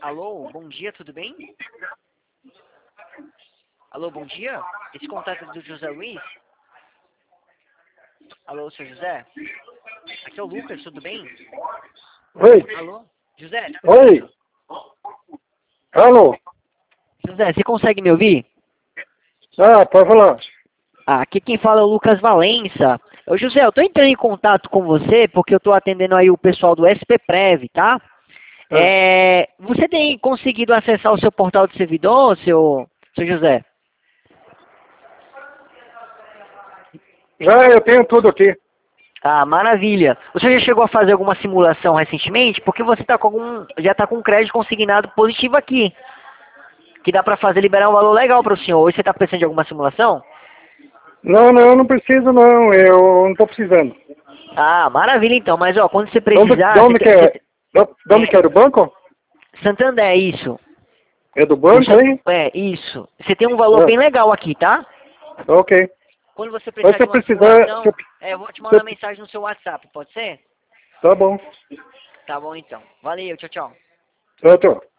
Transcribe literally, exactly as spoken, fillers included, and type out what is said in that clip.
Alô, bom dia, tudo bem? Alô, bom dia? Esse contato é do José Luiz? Alô, seu José? Aqui é o Lucas, tudo bem? Oi. Alô? José? Oi. Alô. José, você consegue me ouvir? Ah, pode falar. Ah, aqui quem fala é o Lucas Valença. Ô José, eu tô entrando em contato com você porque eu tô atendendo aí o pessoal do S P Prev, tá? Ah. É, você tem conseguido acessar o seu portal de servidor, seu, seu José? Já eu tenho tudo aqui. Ah, maravilha. Você já chegou a fazer alguma simulação recentemente? Porque você tá com algum, já está com um crédito consignado positivo aqui. Que dá para fazer liberar um valor legal para o senhor. Hoje você está pensando em alguma simulação? Não, não, não preciso não. Eu não tô precisando. Ah, maravilha então. Mas ó, quando você De onde, de precisar, você onde que tem, é? você, De de onde que é? é, Do banco? Santander, isso. É do O banco, San- hein? é, isso. Você tem um valor Ah, bem legal aqui, tá? ok. Quando você Mas precisar se de eu uma precisar... Se simulação, eu, é, eu vou te se mandar eu, mensagem no seu WhatsApp, pode ser? tá bom. Tá bom então. Valeu, tchau, tchau. Tchau, tchau.